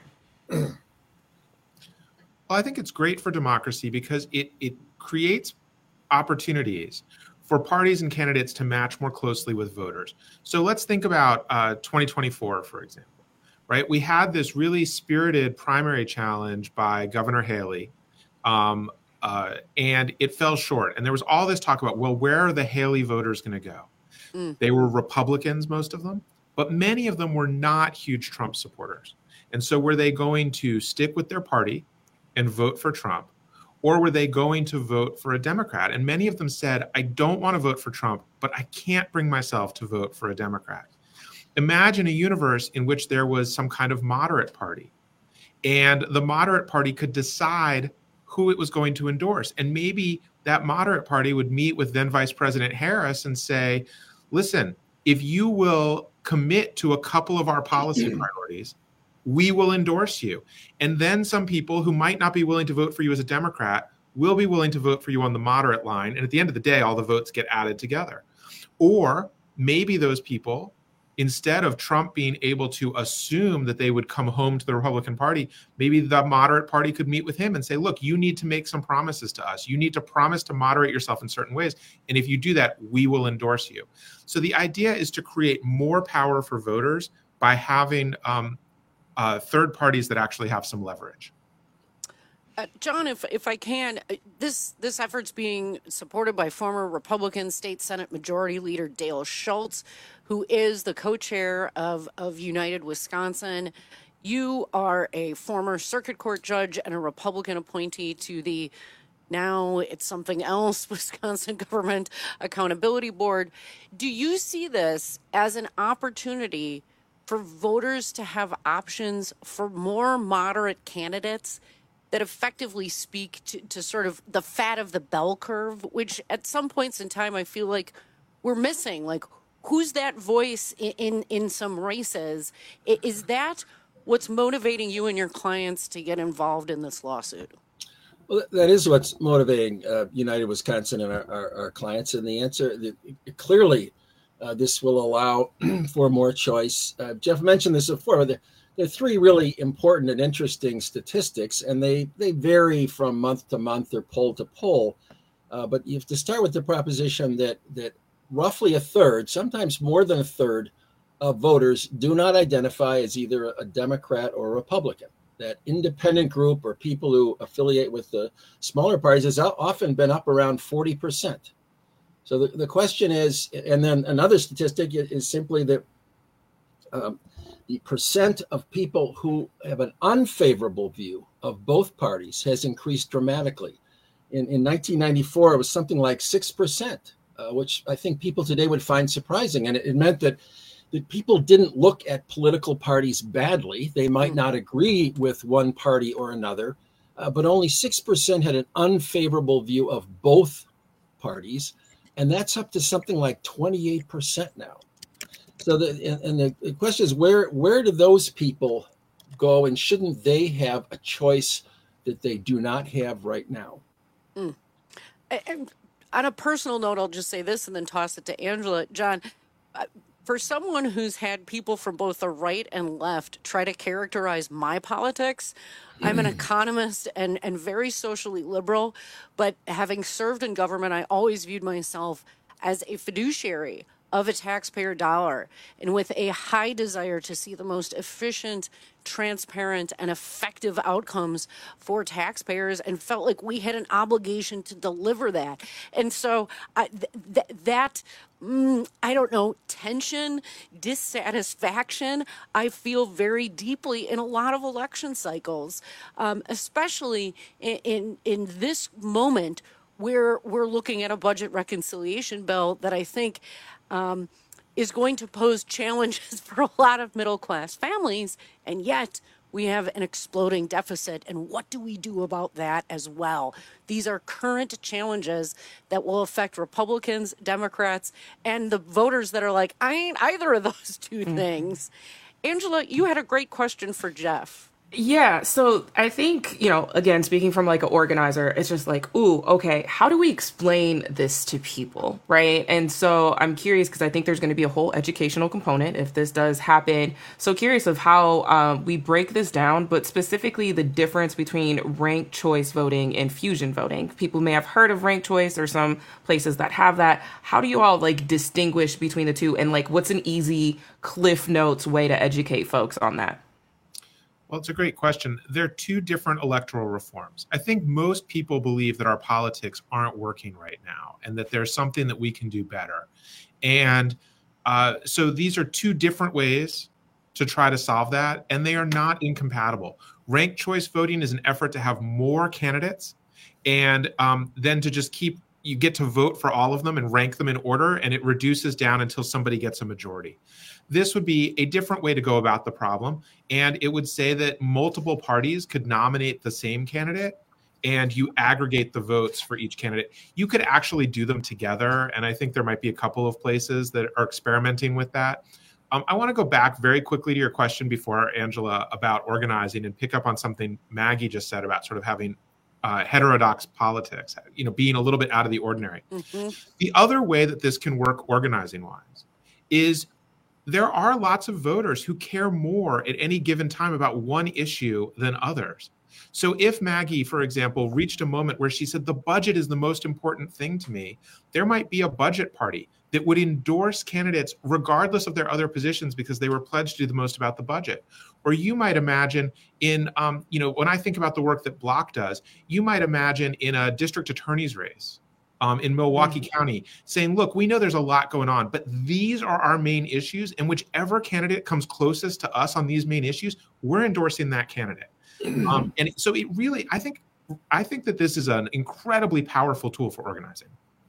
Well, I think it's great for democracy because it creates opportunities for parties and candidates to match more closely with voters. So let's think about 2024, for example, right? We had this really spirited primary challenge by Governor Haley, and it fell short. And there was all this talk about, well, where are the Haley voters going to go? They were Republicans, most of them, but many of them were not huge Trump supporters. And so were they going to stick with their party and vote for Trump, or were they going to vote for a Democrat? And many of them said, I don't want to vote for Trump, but I can't bring myself to vote for a Democrat. Imagine a universe in which there was some kind of moderate party, and the moderate party could decide who it was going to endorse. And maybe that moderate party would meet with then Vice President Harris and say, listen, if you will commit to a couple of our policy priorities, we will endorse you. And then some people who might not be willing to vote for you as a Democrat will be willing to vote for you on the moderate line. And at the end of the day, all the votes get added together. Or maybe those people, instead of Trump being able to assume that they would come home to the Republican Party, maybe the moderate party could meet with him and say, look, you need to make some promises to us. You need to promise to moderate yourself in certain ways. And if you do that, we will endorse you. So the idea is to create more power for voters by having third parties that actually have some leverage. John, if I can, this effort's being supported by former Republican State Senate Majority Leader Dale Schultz, who is the co-chair of United Wisconsin. You are a former circuit court judge and a Republican appointee to the, now it's something else, Wisconsin Government Accountability Board. Do you see this as an opportunity for voters to have options for more moderate candidates that effectively speak to sort of the fat of the bell curve, which at some points in time I feel like we're missing? Like, who's that voice in some races? Is that what's motivating you and your clients to get involved in this lawsuit? Well, that is what's motivating United Wisconsin and our clients. And the answer, clearly, this will allow for more choice. Jeff mentioned this before. There are three really important and interesting statistics, and they vary from month to month or poll to poll. But you have to start with the proposition that roughly a third, sometimes more than a third, of voters do not identify as either a Democrat or a Republican. That independent group or people who affiliate with the smaller parties has often been up around 40%. So the question is, and then another statistic is simply that the percent of people who have an unfavorable view of both parties has increased dramatically. In 1994, it was something like 6%, which I think people today would find surprising. And it meant that people didn't look at political parties badly. They might not agree with one party or another, but only 6% had an unfavorable view of both parties. And that's up to something like 28% now. So the question is, where do those people go, and shouldn't they have a choice that they do not have right now? And On a personal note, I'll just say this and then toss it to Angela. John, for someone who's had people from both the right and left try to characterize my politics, I'm an economist and very socially liberal, but having served in government, I always viewed myself as a fiduciary of a taxpayer dollar and with a high desire to see the most efficient, transparent, and effective outcomes for taxpayers, and felt like we had an obligation to deliver that. And so I don't know, tension, dissatisfaction, I feel very deeply in a lot of election cycles, especially in this moment where we're looking at a budget reconciliation bill that I think is going to pose challenges for a lot of middle-class families, and yet we have an exploding deficit. And what do we do about that as well? These are current challenges that will affect Republicans, Democrats, and the voters that are like, I ain't either of those two things. Angela, you had a great question for Jeff. Yeah, so I think, again, speaking from like an organizer, it's just like, ooh, okay, how do we explain this to people, right? And so I'm curious because I think there's going to be a whole educational component if this does happen. So curious of how we break this down, but specifically the difference between ranked choice voting and fusion voting. People may have heard of ranked choice or some places that have that. How do you all like distinguish between the two, and like what's an easy Cliff Notes way to educate folks on that? Well, it's a great question. There are two different electoral reforms. I think most people believe that our politics aren't working right now and that there's something that we can do better. And so these are two different ways to try to solve that, and they are not incompatible. Ranked choice voting is an effort to have more candidates and then to just you get to vote for all of them and rank them in order, and it reduces down until somebody gets a majority. This would be a different way to go about the problem, and it would say that multiple parties could nominate the same candidate, and you aggregate the votes for each candidate. You could actually do them together, and I think there might be a couple of places that are experimenting with that. I want to go back very quickly to your question before, Angela, about organizing and pick up on something Maggie just said about sort of having heterodox politics, being a little bit out of the ordinary. Mm-hmm. The other way that this can work organizing-wise is there are lots of voters who care more at any given time about one issue than others. So if Maggie, for example, reached a moment where she said, the budget is the most important thing to me, there might be a budget party that would endorse candidates regardless of their other positions because they were pledged to do the most about the budget. Or you might imagine in, when I think about the work that Block does, you might imagine in a district attorney's race in Milwaukee County saying, look, we know there's a lot going on, but these are our main issues. And whichever candidate comes closest to us on these main issues, we're endorsing that candidate. And so it really, I think that this is an incredibly powerful tool for organizing.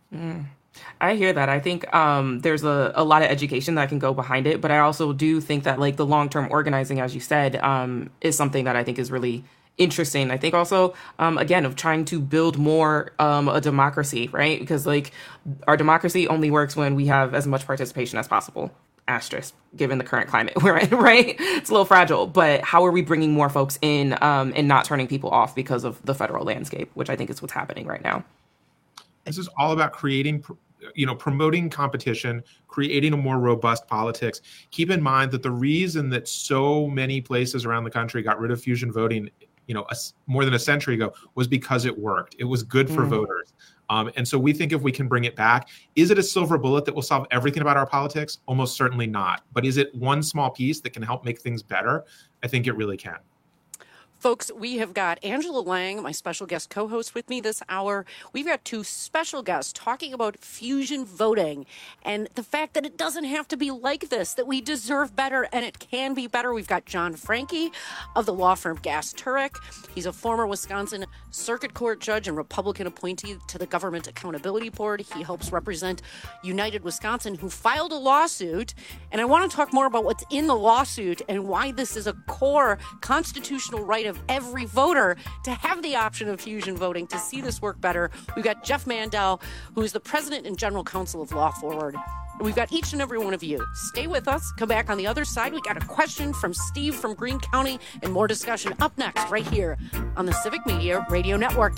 I hear that. I think there's a lot of education that can go behind it, but I also do think that like the long-term organizing, as you said, is something that I think is really interesting. I think also, again, of trying to build more a democracy, right? Because like our democracy only works when we have as much participation as possible. Asterisk, given the current climate we're in, right? It's a little fragile, but how are we bringing more folks in and not turning people off because of the federal landscape, which I think is what's happening right now. This is all about creating, promoting competition, creating a more robust politics. Keep in mind that the reason that so many places around the country got rid of fusion voting, more than a century ago was because it worked. It was good for voters. And so we think if we can bring it back, is it a silver bullet that will solve everything about our politics? Almost certainly not. But is it one small piece that can help make things better? I think it really can. Folks, we have got Angela Lang, my special guest co-host, with me this hour. We've got two special guests talking about fusion voting and the fact that it doesn't have to be like this, that we deserve better and it can be better. We've got John Franke of the law firm Gass Turek. He's a former Wisconsin Circuit Court judge and Republican appointee to the Government Accountability Board. He helps represent United Wisconsin, who filed a lawsuit. And I want to talk more about what's in the lawsuit and why this is a core constitutional right of every voter to have the option of fusion voting to see this work better. We've got Jeff Mandel, who is the president and general counsel of Law Forward. We've got each and every one of you. Stay with us. Come back on the other side. We got a question from Steve from Greene County and more discussion up next right here on the Civic Media Radio Network.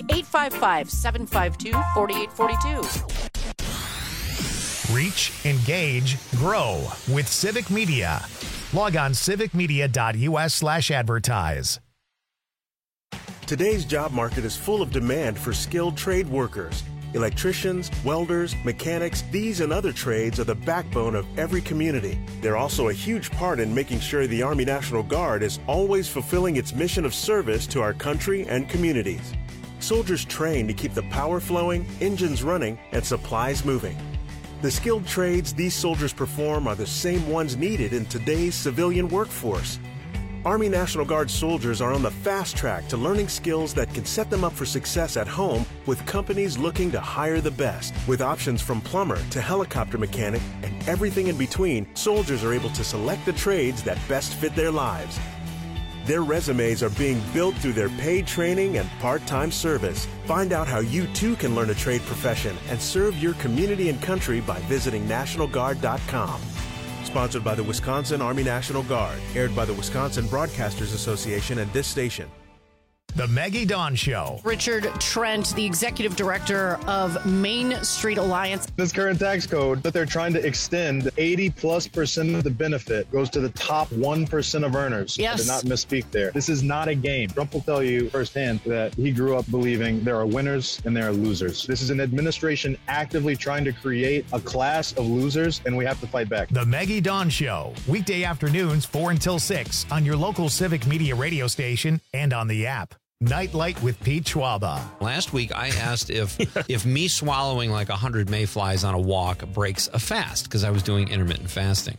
855-752-4842. Reach, engage, grow with Civic Media. Log on civicmedia.us/advertise. Today's job market is full of demand for skilled trade workers. Electricians, welders, mechanics, these and other trades are the backbone of every community. They're also a huge part in making sure the Army National Guard is always fulfilling its mission of service to our country and communities. Soldiers train to keep the power flowing, engines running, and supplies moving. The skilled trades these soldiers perform are the same ones needed in today's civilian workforce. Army National Guard soldiers are on the fast track to learning skills that can set them up for success at home with companies looking to hire the best. With options from plumber to helicopter mechanic and everything in between, soldiers are able to select the trades that best fit their lives. Their resumes are being built through their paid training and part-time service. Find out how you too can learn a trade profession and serve your community and country by visiting NationalGuard.com. Sponsored by the Wisconsin Army National Guard. Aired by the Wisconsin Broadcasters Association and this station. The Maggie Dawn Show. Richard Trent, the executive director of Main Street Alliance. This current tax code that they're trying to extend, 80+% of the benefit goes to the top 1% of earners. Yes. I did not misspeak there. This is not a game. Trump will tell you firsthand that he grew up believing there are winners and there are losers. This is an administration actively trying to create a class of losers, and we have to fight back. The Maggie Dawn Show. Weekday afternoons 4 until 6 on your local Civic Media radio station and on the app. Nightlight with Pete Schwaba. Last week, I asked if me swallowing like 100 mayflies on a walk breaks a fast, because I was doing intermittent fasting.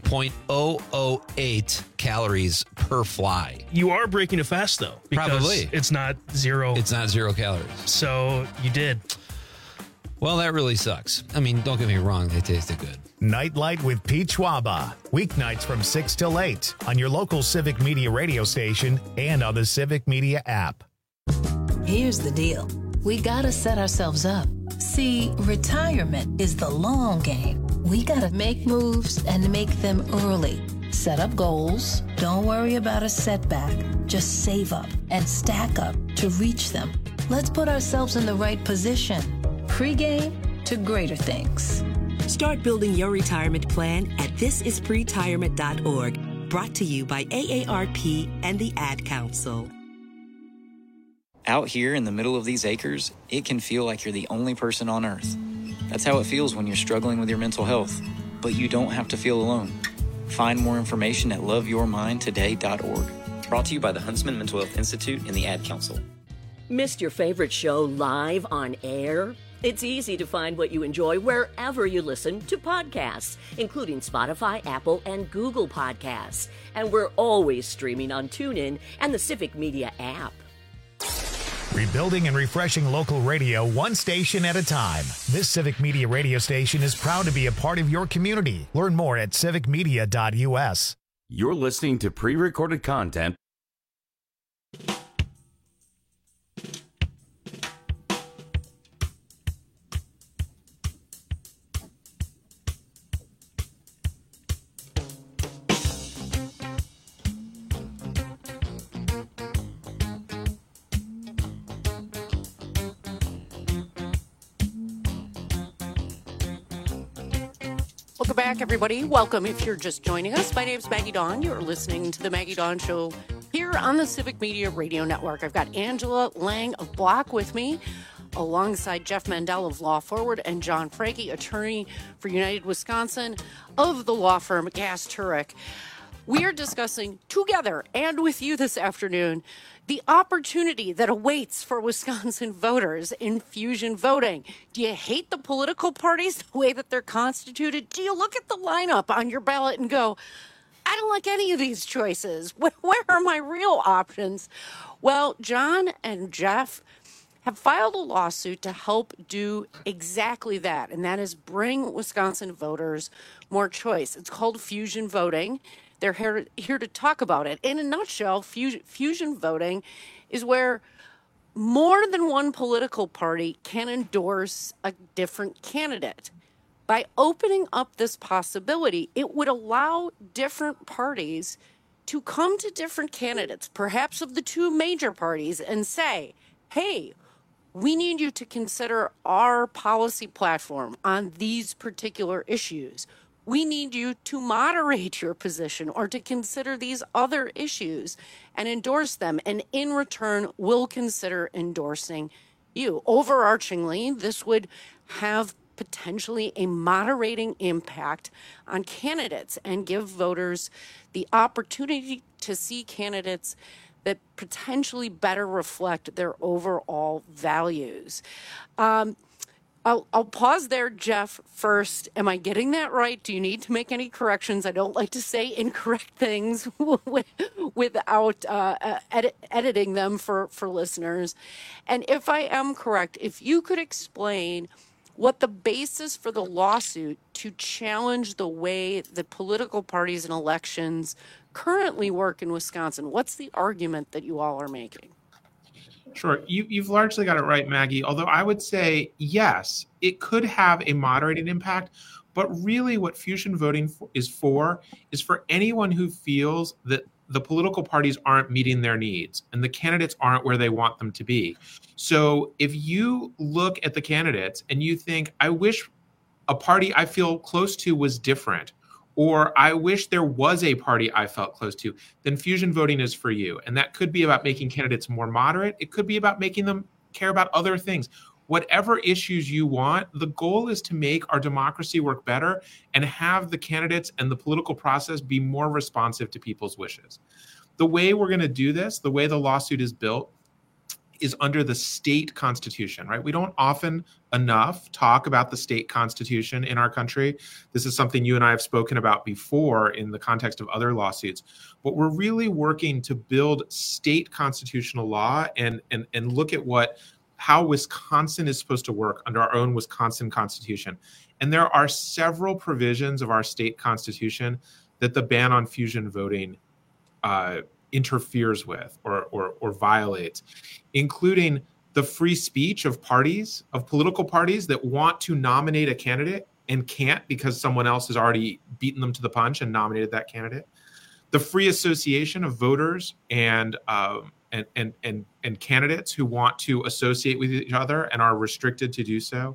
0.008 calories per fly. You are breaking a fast, though. Because Probably. It's not zero. It's not 0 calories. So you did. Well, that really sucks. I mean, don't get me wrong. They tasted good. Nightlight with Pete Schwaba. Weeknights from 6 till 8 on your local Civic Media radio station and on the Civic Media app. Here's the deal. We gotta set ourselves up. See, retirement is the long game. We gotta make moves and make them early. Set up goals. Don't worry about a setback. Just save up and stack up to reach them. Let's put ourselves in the right position. Pre-game to greater things. Start building your retirement plan at thisispretirement.org. Brought to you by AARP and the Ad Council. Out here in the middle of these acres, it can feel like you're the only person on Earth. That's how it feels when you're struggling with your mental health. But you don't have to feel alone. Find more information at loveyourmindtoday.org. Brought to you by the Huntsman Mental Health Institute and the Ad Council. Missed your favorite show live on air? It's easy to find what you enjoy wherever you listen to podcasts, including Spotify, Apple, and Google Podcasts. And we're always streaming on TuneIn and the Civic Media app. Rebuilding and refreshing local radio one station at a time. This Civic Media radio station is proud to be a part of your community. Learn more at civicmedia.us. You're listening to pre-recorded content. Welcome back, everybody. Welcome if you're just joining us. My name's Maggie Dawn. You're listening to the Maggie Dawn Show here on the Civic Media Radio Network. I've got Angela Lang of Block with me, alongside Jeff Mandel of Law Forward and John Franke, attorney for United Wisconsin of the law firm Gass Turek. We are discussing together and with you this afternoon the opportunity that awaits for Wisconsin voters in fusion voting. Do you hate the political parties the way that they're constituted? Do you look at the lineup on your ballot and go, I don't like any of these choices. Where are my real options? Well, John and Jeff have filed a lawsuit to help do exactly that, and that is bring Wisconsin voters more choice. It's called fusion voting. They're here to talk about it. In a nutshell, fusion voting is where more than one political party can endorse a different candidate. By opening up this possibility, it would allow different parties to come to different candidates, perhaps of the two major parties, and say, hey, we need you to consider our policy platform on these particular issues. We need you to moderate your position or to consider these other issues and endorse them. And in return, we'll consider endorsing you. Overarchingly, this would have potentially a moderating impact on candidates and give voters the opportunity to see candidates that potentially better reflect their overall values. I'll pause there, Jeff, first. Am I getting that right? Do you need to make any corrections? I don't like to say incorrect things without editing them for listeners. And if I am correct, if you could explain what the basis for the lawsuit to challenge the way that political parties and elections currently work in Wisconsin, what's the argument that you all are making? Sure. You've largely got it right, Maggie, although I would say, yes, it could have a moderated impact. But really what fusion voting is for anyone who feels that the political parties aren't meeting their needs and the candidates aren't where they want them to be. So if you look at the candidates and you think, I wish a party I feel close to was different, or I wish there was a party I felt close to, then fusion voting is for you. And that could be about making candidates more moderate. It could be about making them care about other things. Whatever issues you want, the goal is to make our democracy work better and have the candidates and the political process be more responsive to people's wishes. The way we're going to do this, the way the lawsuit is built, is under the state constitution, right? We don't often enough talk about the state constitution in our country. This is something you and I have spoken about before in the context of other lawsuits. But we're really working to build state constitutional law and look at how Wisconsin is supposed to work under our own Wisconsin Constitution. And there are several provisions of our state constitution that the ban on fusion voting interferes with or violates, including the free speech of political parties that want to nominate a candidate and can't because someone else has already beaten them to the punch and nominated that candidate, the free association of voters and candidates who want to associate with each other and are restricted to do so,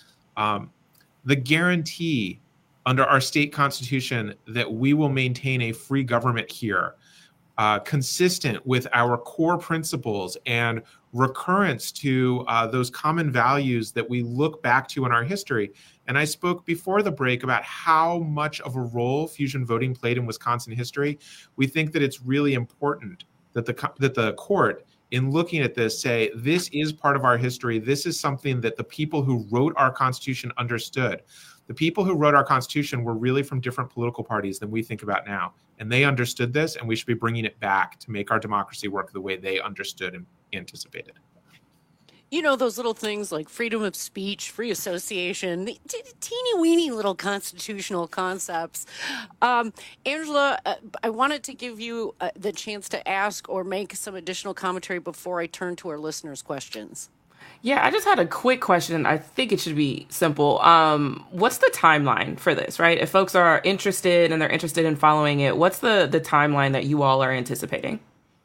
the guarantee under our state constitution that we will maintain a free government here, consistent with our core principles and recurrence to those common values that we look back to in our history. And I spoke before the break about how much of a role fusion voting played in Wisconsin history. We think that it's really important that the court, in looking at this, say, this is part of our history. This is something that the people who wrote our Constitution understood. The people who wrote our Constitution were really from different political parties than we think about now. And they understood this, and we should be bringing it back to make our democracy work the way they understood and anticipated. You know, those little things like freedom of speech, free association, the teeny weeny little constitutional concepts. Angela, I wanted to give you the chance to ask or make some additional commentary before I turn to our listeners' questions. Yeah, I just had a quick question. I think it should be simple. What's the timeline for this, right? If folks are interested and they're interested in following it, what's the timeline that you all are anticipating?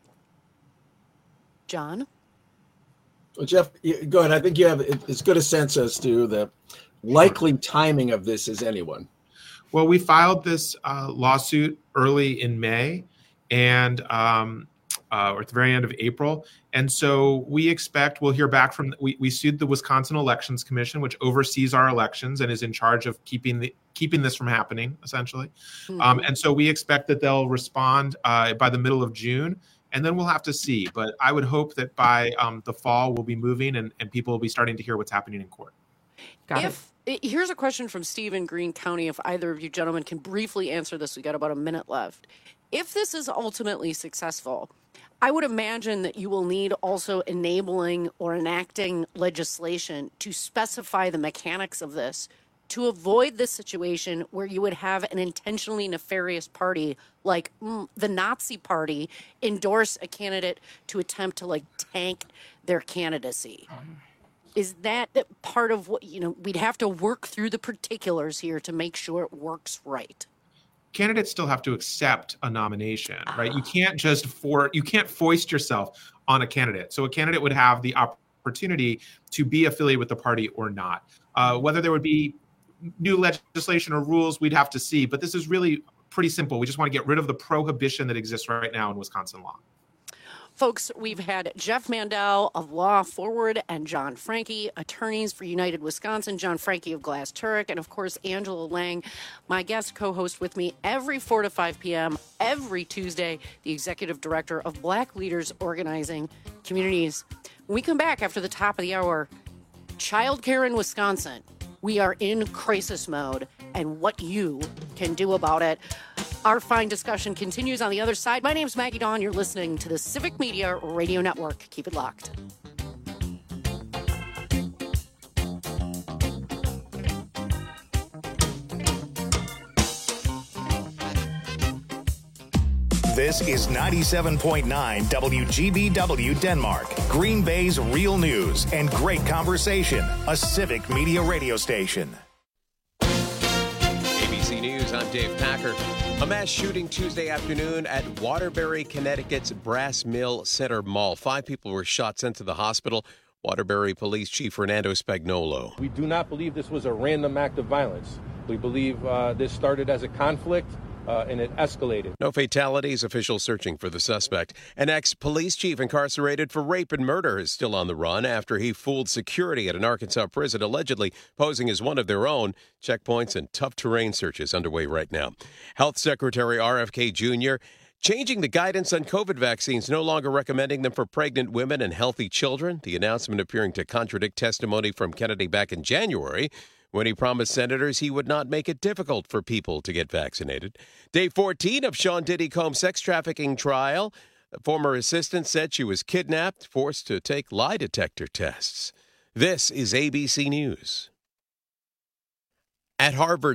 John? Well, Jeff, go ahead. I think you have as good a sense as to the likely timing of this as anyone. Well, we filed this lawsuit early in May and or at the very end of April. And so we expect we'll hear back from, we sued the Wisconsin Elections Commission, which oversees our elections and is in charge of keeping this from happening, essentially. Mm-hmm. And so we expect that they'll respond by the middle of June. And then we'll have to see. But I would hope that by the fall, we'll be moving and people will be starting to hear what's happening in court. Here's a question from Steve in Greene County. If either of you gentlemen can briefly answer this, we got about a minute left. If this is ultimately successful, I would imagine that you will need also enabling or enacting legislation to specify the mechanics of this to avoid this situation where you would have an intentionally nefarious party like the Nazi Party endorse a candidate to attempt to tank their candidacy. Is that part of what, we'd have to work through the particulars here to make sure it works right? Candidates still have to accept a nomination, right? You can't you can't foist yourself on a candidate. So a candidate would have the opportunity to be affiliated with the party or not. Whether there would be new legislation or rules, we'd have to see. But this is really pretty simple. We just want to get rid of the prohibition that exists right now in Wisconsin law. Folks, we've had Jeff Mandel of Law Forward and John Franke, attorneys for United Wisconsin, John Franke of Glass Turek, and of course, Angela Lang, my guest co-host with me every 4 to 5 p.m. every Tuesday, the executive director of Black Leaders Organizing Communities. When we come back after the top of the hour, childcare in Wisconsin. We are in crisis mode and what you can do about it. Our fine discussion continues on the other side. My name is Maggie Dawn. You're listening to the Civic Media Radio Network. Keep it locked. This is 97.9 WGBW Denmark, Green Bay's real news and great conversation, a Civic Media radio station. ABC News, I'm Dave Packer. A mass shooting Tuesday afternoon at Waterbury, Connecticut's Brass Mill Center Mall. 5 people were shot, sent to the hospital. Waterbury Police Chief Fernando Spagnolo. We do not believe this was a random act of violence. We believe this started as a conflict. And it escalated. No fatalities. Officials searching for the suspect. An ex-police chief incarcerated for rape and murder is still on the run after he fooled security at an Arkansas prison, allegedly posing as one of their own. Checkpoints and tough terrain searches underway right now. Health Secretary RFK Jr. changing the guidance on COVID vaccines, no longer recommending them for pregnant women and healthy children. The announcement appearing to contradict testimony from Kennedy back in January, when he promised senators he would not make it difficult for people to get vaccinated. Day 14 of Sean Diddy Combs' sex trafficking trial. A former assistant said she was kidnapped, forced to take lie detector tests. This is ABC News. At Harvard,